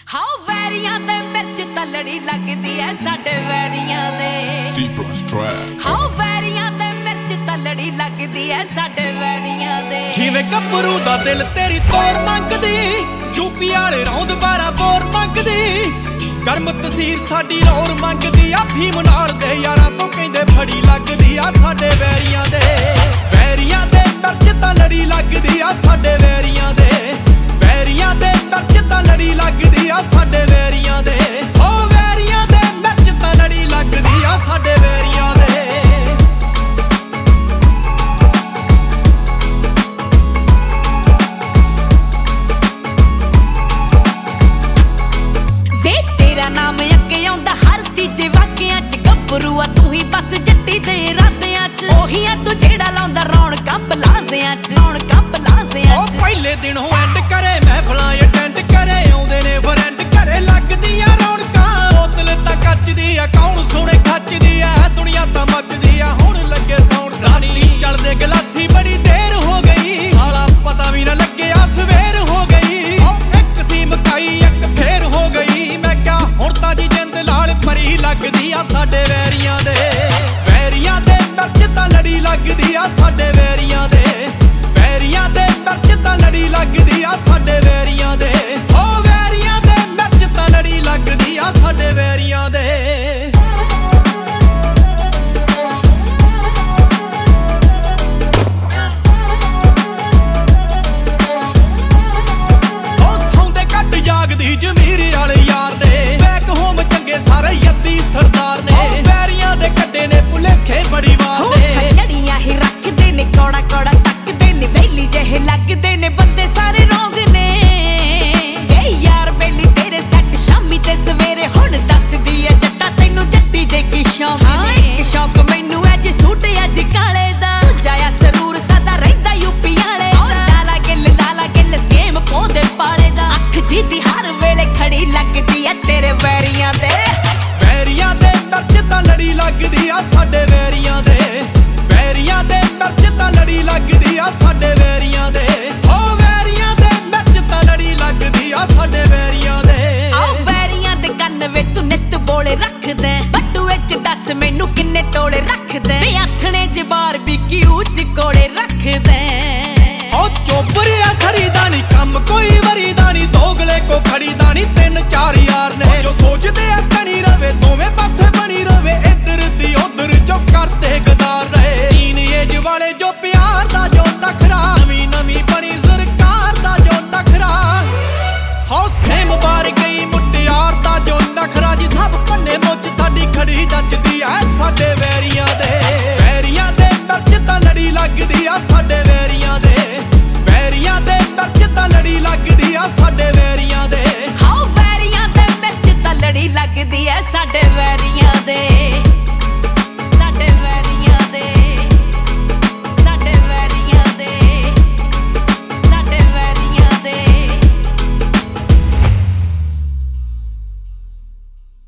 ਹਾਓ ਵੈਰੀਆਂ ਦੇ ਮਿਰਚ ਤਲੜੀ ਲੱਗਦੀ ਐ ਸਾਡੇ ਵੈਰੀਆਂ ਦੇ ਹਾਓ ਵੈਰੀਆਂ ਦੇ ਮਿਰਚ ਤਲੜੀ ਲੱਗਦੀ ਐ ਸਾਡੇ ਵੈਰੀਆਂ ਦੇ ਜਿਵੇਂ ਗੱਭਰੂ ਦਾ ਦਿਲ ਤੇਰੀ ਤੋਰ ਮੰਗਦੀ ਯੂਪੀ ਵਾਲੇ ਰੌਂਦ 12 ਬੋਰ ਮੰਗਦੀ ਗਰਮ ਤਸੀਰ ਸਾਡੀ ਰੌਰ ਮੰਗਦੀ ਆ ਫੀਮ ਨਾਲ ਦੇ ਯਾਰਾਂ ਤੋਂ ਕਹਿੰਦੇ ਫੜੀ ਲੱਗਦੀ ਆ ਸਾਡੇ ਵੈਰੀਆਂ ਦੇ ਮਿਰਚ ਤਾਂ ਲੜੀ ਲੱਗਦੀ ਆ ਸਾਡੇ ਵੈਰੀਆਂ ਦੇ ਮਿਰਚ ਤਾਂ ਲੜੀ ਲੱਗਦੀ ਆ ਸਾਡੇ ਵੈਰੀਆਂ ਦੇ ਓ ਵੈਰੀਆਂ ਦੇ ਮਿਰਚ ਤਾਂ ਲੜੀ ਲੱਗਦੀ ਆ ਸਾਡੇ ਵੈਰੀਆਂ ਦੇ ਨਾਮ ਅੱਗੇ ਆਉਂਦਾ ਹਰ ਤੀਜੇ ਵਾਕਿਆਂ ਚ ਗੱਭਰੂ ਆ ਤੂੰ ਹੀ ਬਸ ਜੱਟੀ ਦੇ ਇਰਾਦਿਆਂ ਚ ਉਹੀ ਆ ਤੂੰ ਜਿਹੜਾ ਲਾਉਂਦਾ ਰੌਣਕਾਂ ਪਲਾਜ਼ਿਆਂ ਚ ਓ ਪਹਿਲੇ ਦਿਨੋਂ ਐਂਡ ਕਰੇ ਮਹਿਫਲਾਂ ਅਟੈਂਡ ਕਰੇ ਆਉਂਦੇ ਨੇ ਫਰੈਂਡ ਘਰੇ ਲੱਗਦੀਆਂ ਰੌਣਕਾਂ ਬੋਤਲ ਤਾਂ ਕੱਚਦੀ ਆ ਕੌਣ ਸੁਣੇ ਖੱਚਦੀ ਆ ਦੁਨੀਆ ਤਾਂ ਮੱਚਦੀ ਆ ਹੁਣ ਲੱਗੇ ਸੌਣ ਰਾਣੀ ਚਲਦੇ ਗਲਾਸੀ ਬੜੀ ਦੇਰ ਹੋ ਗਈ ਸਾਲਾ ਪਤਾ ਵੀ ਨਾ ਲੱਗਿਆ ਸਵੇਰ ਹੋ ਗਈ ਇੱਕ ਸੀ ਮਕਾਈ ਇੱਕ ਫੇਰ ਹੋ ਗਈ ਮੈਂ ਕਿਹਾ ਹੁਣ ਤਾਂ ਜੀ ਜਿੰਦ ਲਾਲ ਪਰੀ ਲੱਗਦੀ ਆ ਸਾਡੇ ਵੈਰੀਆਂ ਦੇ ਮਿਰਚ ਤਾਂ ਲੜੀ ਲੱਗਦੀ ਆ ਸਾਡੇ ਵੈਰੀਆਂ ਦੇ ਮਿਰਚ ਤਾਂ ਲੜੀ ਲੱਗਦੀ ਆ ਸਾਡੇ ਵੈਰੀਆਂ ਦੇ ਓ ਵੈਰੀਆਂ ਦੇ ਮਿਰਚ ਤਾਂ ਲੜੀ ਲੱਗਦੀ ਆ ਸਾਡੇ ਵੈਰੀਆਂ ਦੇ ਜਾਗਦੀ ਜ਼ਮੀਰ ਵਾਲੇ ਯਾਰ ਨੇ ਬੈਕ ਹੋਮ ਚੰਗੇ ਸਾਰੇ ਯੱਦੀ ਸਰਦਾਰ ਨੇ ਵੈਰੀਆਂ ਦੇ ਕੱਢੇ ਨੇ ਭੁਲੇਖੇ ਬੜੀ ਵਾਰ ਨੇ ਜੜੀਆਂ ਹੀ ਰੱਖਦੇ ਨੇ ਕੌੜਾ ਕੌੜਾ ਤੱਕਦੇ ਨੇ ਵੈਲੀ ਜਿਹੇ ਲੱਗਦੇ ਨੇ ਬੰਦੇ ਸਾਰੇ ਰੋਂਗ ਨੇ ਵੇ ਯਾਰ ਬੇਲੀ ਤੇਰੇ ਸੱਟ ਸ਼ਾਮੀ ਤੇ ਸਵੇਰੇ ਹੁਣ ਦੱਸਦੀ ਐ ਜੱਟਾ ਤੈਨੂੰ ਜੱਟੀ ਜੇ ਕੀ ਸ਼ੌਂਕ ਨੇ ਇੱਕ ਸ਼ੌਂਕ ਮੈਨੂੰ ਐ ਜੇ ਸੂਟ ਅੱਜ ਕਾਲੇ ਦਾ ਜਾਇਆ ਸਰੂਰ ਸਦਾ ਰਹਿੰਦਾ ਯੂਪੀ ਵਾਲੇ ਦਾ ਲਾਲਾ ਗਿੱਲ ਸੇਮ ਪੌਦੇ ਪਾਲੇ ਦਾ ਅੱਖ ਜੀਦੀ ਹਰ ਵੇਲੇ ਖੜੀ ਲੱਗਦੀ ਐ ਤੇਰੇ ਵੈਰੀਆਂ ਦੇ ਮਿਰਚ ਤਾਂ ਲੜੀ ਲੱਗਦੀ ਆ ਸਾਡੇ ਵੈਰੀਆਂ ਦੇ ਮਿਰਚ ਤਾਂ ਲੜੀ ਲੱਗਦੀ ਆ ਸਾਡੇ ਵੈਰੀਆਂ ਦੇ ਓ ਵੈਰੀਆਂ ਦੇ ਮਿਰਚ ਤਾਂ ਲੜੀ ਲੱਗਦੀ ਆ ਸਾਡੇ ਵੈਰੀਆਂ ਦੇ ਆਓ ਵੈਰੀਆਂ ਦੇ ਕੰਨ ਵਿੱਚ ਤੂੰ ਨਿੱਤ ਬੋਲੇ ਰੱਖਦਾ ਬੱਟੂ ਵਿੱਚ ਦੱਸ ਮੈਨੂੰ ਕਿੰਨੇ ਟੋਲੇ ਰੱਖਦਾ ਵੇ ਆਥਣੇ ਜਬਾਰ ਵੀ ਕਿਉਂ ਚ ਕੋਲੇ ਰੱਖਦਾ ਓ ਚੋਬਰਿਆ ਸਰੀਦਾ ਨੀ ਕੰਮ ਕੋਈ ਵਰੀਦਾ ਨੀ ਦੋਗਲੇ ਕੋ ਖੜੀਦਾ ਨੀ 3 4